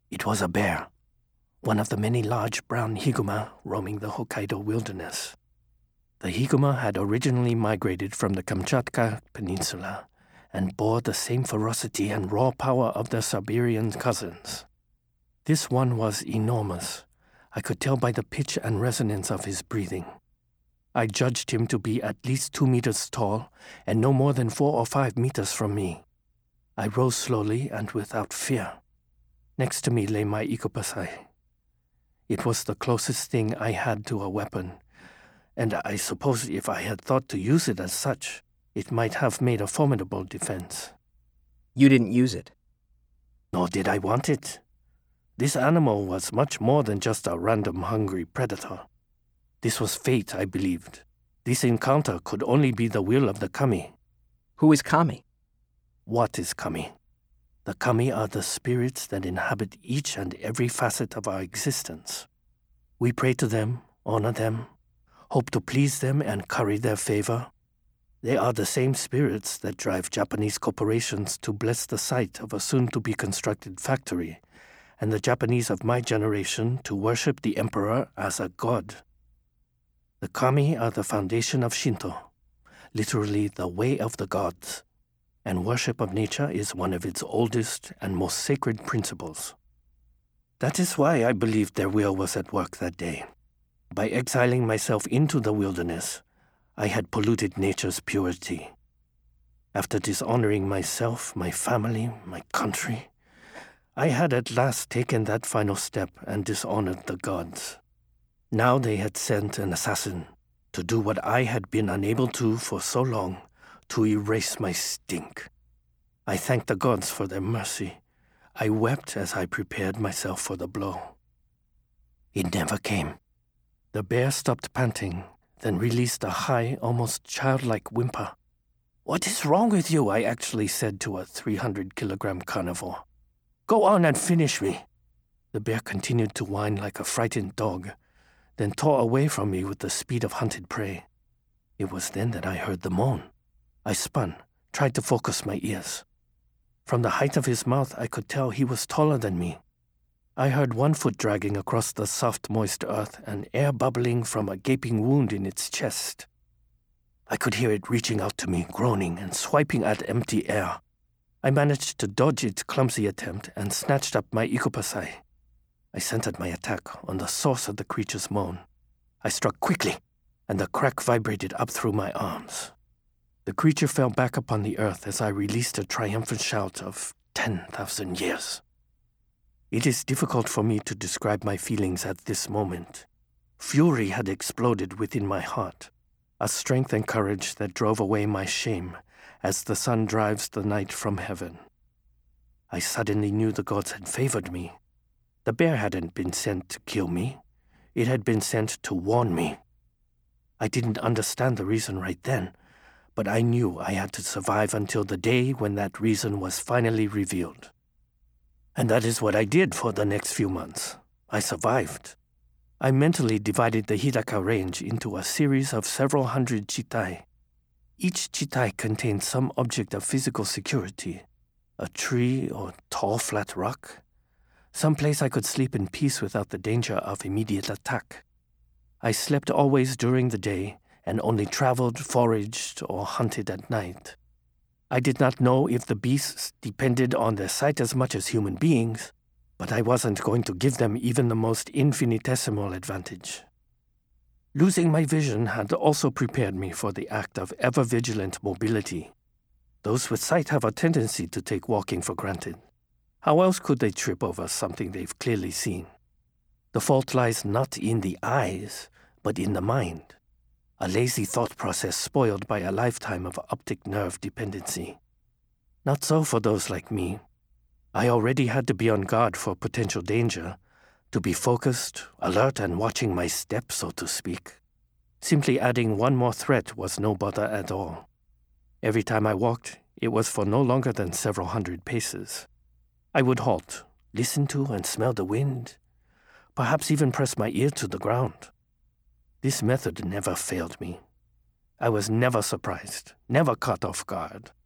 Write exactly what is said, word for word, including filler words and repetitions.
It was a bear, one of the many large brown higuma roaming the Hokkaido wilderness. The higuma had originally migrated from the Kamchatka Peninsula and bore the same ferocity and raw power of their Siberian cousins. This one was enormous. I could tell by the pitch and resonance of his breathing. I judged him to be at least two meters tall and no more than four or five meters from me. I rose slowly and without fear. Next to me lay my ikopasai. It was the closest thing I had to a weapon, and I suppose if I had thought to use it as such, it might have made a formidable defense. You didn't use it? Nor did I want it. This animal was much more than just a random hungry predator. This was fate, I believed. This encounter could only be the will of the kami. Who is kami? What is kami? The kami are the spirits that inhabit each and every facet of our existence. We pray to them, honor them, hope to please them and curry their favor. They are the same spirits that drive Japanese corporations to bless the site of a soon-to-be-constructed factory, and the Japanese of my generation to worship the emperor as a god. The kami are the foundation of Shinto, literally the way of the gods, and worship of nature is one of its oldest and most sacred principles. That is why I believed their will was at work that day. By exiling myself into the wilderness, I had polluted nature's purity. After dishonoring myself, my family, my country, I had at last taken that final step and dishonored the gods. Now they had sent an assassin to do what I had been unable to for so long, to erase my stink. I thanked the gods for their mercy. I wept as I prepared myself for the blow. It never came. The bear stopped panting, then released a high, almost childlike whimper. "What is wrong with you?" I actually said to a three hundred kilogram carnivore. "Go on and finish me." The bear continued to whine like a frightened dog, then tore away from me with the speed of hunted prey. It was then that I heard the moan. I spun, tried to focus my ears. From the height of his mouth, I could tell he was taller than me. I heard one foot dragging across the soft, moist earth and air bubbling from a gaping wound in its chest. I could hear it reaching out to me, groaning and swiping at empty air. I managed to dodge its clumsy attempt and snatched up my ikopasai. I centered my attack on the source of the creature's moan. I struck quickly, and the crack vibrated up through my arms. The creature fell back upon the earth as I released a triumphant shout of ten thousand years. It is difficult for me to describe my feelings at this moment. Fury had exploded within my heart, a strength and courage that drove away my shame as the sun drives the night from heaven. I suddenly knew the gods had favored me. The bear hadn't been sent to kill me. It had been sent to warn me. I didn't understand the reason right then, but I knew I had to survive until the day when that reason was finally revealed. And that is what I did for the next few months. I survived. I mentally divided the Hidaka Range into a series of several hundred chitai. Each chitai contained some object of physical security, a tree or tall flat rock, some place I could sleep in peace without the danger of immediate attack. I slept always during the day and only traveled, foraged, or hunted at night. I did not know if the beasts depended on their sight as much as human beings, but I wasn't going to give them even the most infinitesimal advantage. Losing my vision had also prepared me for the act of ever-vigilant mobility. Those with sight have a tendency to take walking for granted. How else could they trip over something they've clearly seen? The fault lies not in the eyes, but in the mind. A lazy thought process spoiled by a lifetime of optic nerve dependency. Not so for those like me. I already had to be on guard for potential danger, to be focused, alert, and watching my step, so to speak. Simply adding one more threat was no bother at all. Every time I walked, it was for no longer than several hundred paces. I would halt, listen to and smell the wind, perhaps even press my ear to the ground. This method never failed me. I was never surprised, never caught off guard.